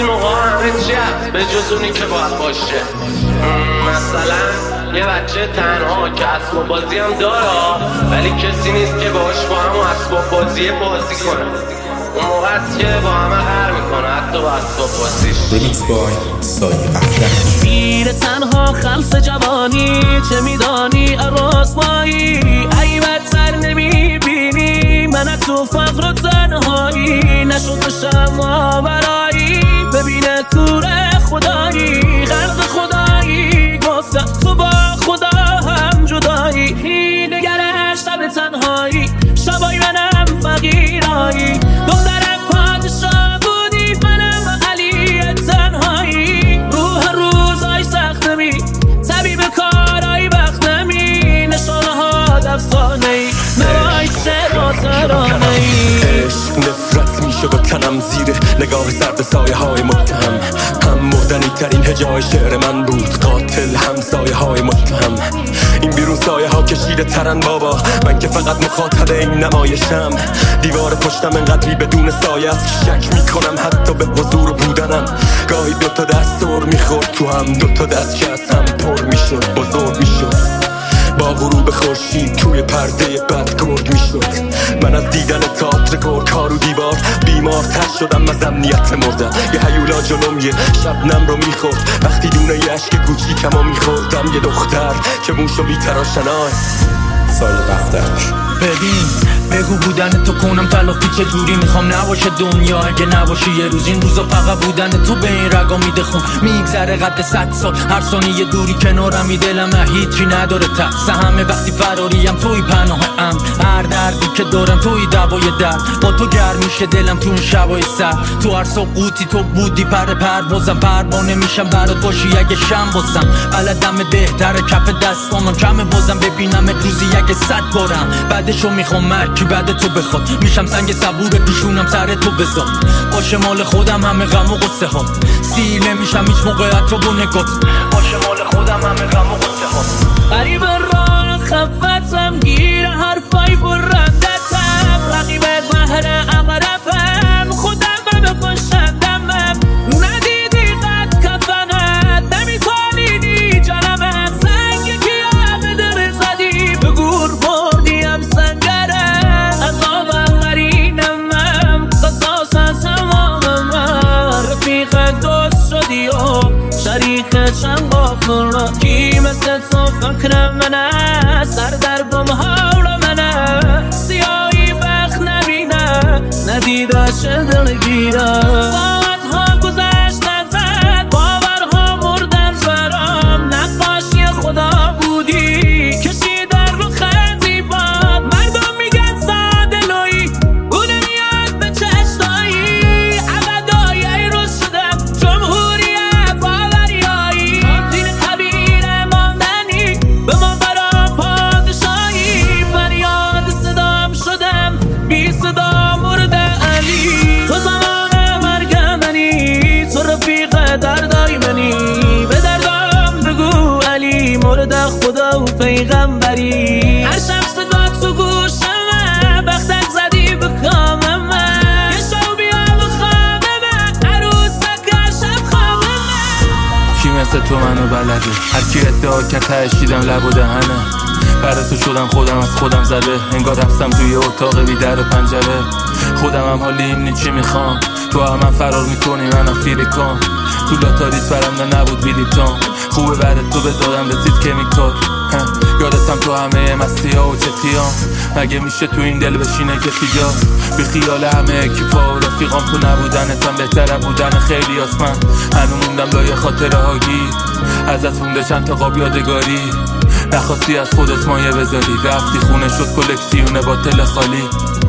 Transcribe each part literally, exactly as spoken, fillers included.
بعضی موقع همه چی هست به جز اونی که باید باشه. مثلا یه بچه تنها که اسباب بازی هم داره ولی کسی نیست که باهاش با هم اسباب بازی بازی کنه. اون موقع است که با همه قهر میکنه حتی با اسباب بازیش. ریمیکس بای سایه افتر. میره تنها خلص جوانی چه میدانی رسوایی ای بدتر نمیبینی من تو فقر و تنهایی نشد شما برایی ببینه کوره خدایی خلق خدایی گفتم تو با خدا هم جدایی نگره شب تنهایی شبای منم فقیرایی دخترم پادشاه بودی منم علی تنهایی روح روزای سختمی طبیب کارای بختمی نشانه ها دفسانه ای نوای شعر و ترانه ای عشق نفرت میشه با تنم زیر نگاه سرد سایه های متهم هم مردنی ترین هجای شعر من بود قاتل هم سایه های متهم این بیرون سایه ها کشیده ترن بابا من که فقط مخاطب این نمایشم دیوار پشتم انقدری بدون سایه است شک میکنم حتی به حضور بودنم گاهی دوتا دست سر میخورد تو هم دوتا دست که از هم پر میشد بزرگ میشد با غروب خورشید توی پرده بد گرد میشد من از دیدن تئاتر گرگ‌ها رو دیوار بیمارتر شدم از امنیت مردم یه هیولا جلوم یه شبنم رو میخورد وقتی دونه یه عشق کوچیکمو میخوردم یه دختر که موشو میتراشنای سایه افتر. ببین بگو بودن تو کنم تلافی چه جوری میخوام نباشه دنیا اگه نباشی یه روز این روزا فقط بودن تو به این رگا میده خون میگذره قد صد سال هر ثانیه دوری کنارمی دلم هیچی نداره تقص همه وقتی فراریم توی پناه ام هر دردی که دارم توی دوای درد با تو گرم میشه دلم تو اون شبای سر تو هر سقوطی تو بودی پر پروازم پروانه میشم برات باشی اگه شم بازم بلدم بهتره کف دستامم کمه بازم ببینم روزی اگه صد بارم بعدشو میخوام مرکی بعد تو بخواد میشم سنگ صبور پیشونم سر تو بذار باشه مال خودم همه غم و غصه ها سیر نمیشم هیچ موقعیت رو با نگات باشه مال خودم همه غم و غصه ها قریب راه خفتم گیر حرفای برندتم رقیب زهر اقربم خودم بکشندمم ندیدی قد کفنت نمیتونیدی جنمم سنگ کیا به دل زدی به گور بردیم سنگره عذابم قرینمم قصاص از تمامم رفیق دوست شدی و شریک چند غافل کی مثل تو فکر منه سر در گم حول منه سیاهی بخت نبینه ندیده چه دلگیره ساعت ها گذشت نزد باورها مردن برام نقاشی خدا بودی کشیدن رو خطی باد مردم میگن ساده لویی اون میاد به چشتایی عبدایی رو شدم جمهوریت باوریایی دین کبیر ماندنی به ما برام پادشاهی فریاد صدام شدم بی صدا مرد علی تو زمان مرگ منی تو رفیق دردای منی به دردام بگو علی مرد خدا و پیغمبری هر شب صدا تو گوشمه بختک زدی به کاممه یه شو بیا و خوابمه عروسک شب خوابمه کی مثل تو منو بلده هر کی ادعا که تشیدم لب و دهنه برای تو شدم خودم از خودم زده انگار رفتم توی اتاق بی در و پنجره خودم هم حالی اینی چی میخوام تو هم, هم فرار میکنی منم فیریکام تو لاتاریت برنده نبود بیلیتام خوبه برای تو به دادم رسید کمیکال یادتم تو همه مستی ها و چتیام مگه میشه تو این دل بشینه کسی جا بی خیال همه اکیپا و رفیقام تو نبودنتم بهتره بودن خیلی آسمن هنو موندم لای خاطره هاگی ازت مونده چند تا قاب یادگاری نخواستی از خودت مایه بذاری رفتی خونه شد کلکسیون باطل خالی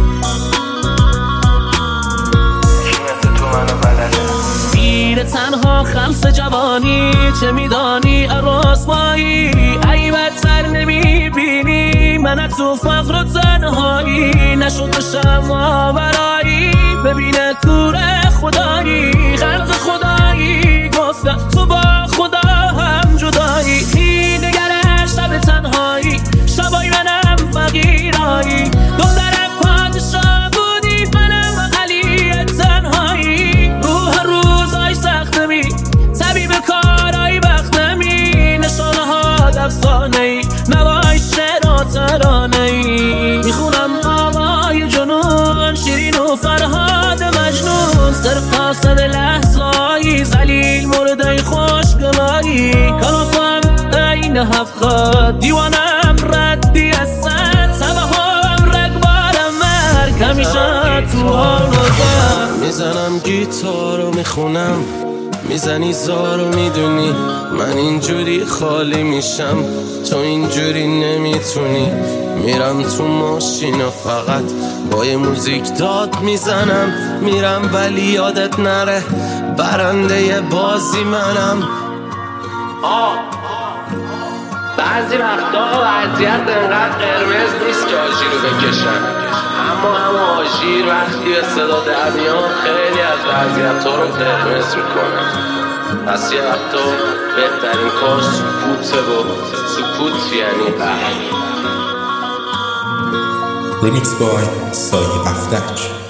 میره تنها خلص جوانی چه میدانی رسوایی ای بدتر نمیبینی من تو فقر و تنهایی نشد شما برایی ببینه کوره خدایی خلق خدایی گفتم تو با خدا هم جدایی نگره شب تنهایی شبای منم فقیرایی دخترم پادشاه بودی منم علی تنهایی روح روزای هفت خط دیوانم ردی از سر سبه هم رگبارم مرگ همیشه تو حال و در میزنم گیتار رو میخونم میزنی زارو میدونی من اینجوری خالی میشم تو اینجوری نمیتونی میرم تو ماشین و فقط با یه موزیک داد میزنم میرم ولی یادت نره برنده بازی منم. آه بعضی وقتا وضعیت انقدر قرمز نیست که آژیر رو بکشن، اما هم آژیر وقتی به صدا در میاد خیلی از وضعیت ها رو قرمز میکنه. پس یه وقتا بهترین کار سکوته و سکوت یعنی قهر. Remix by سایه افتک.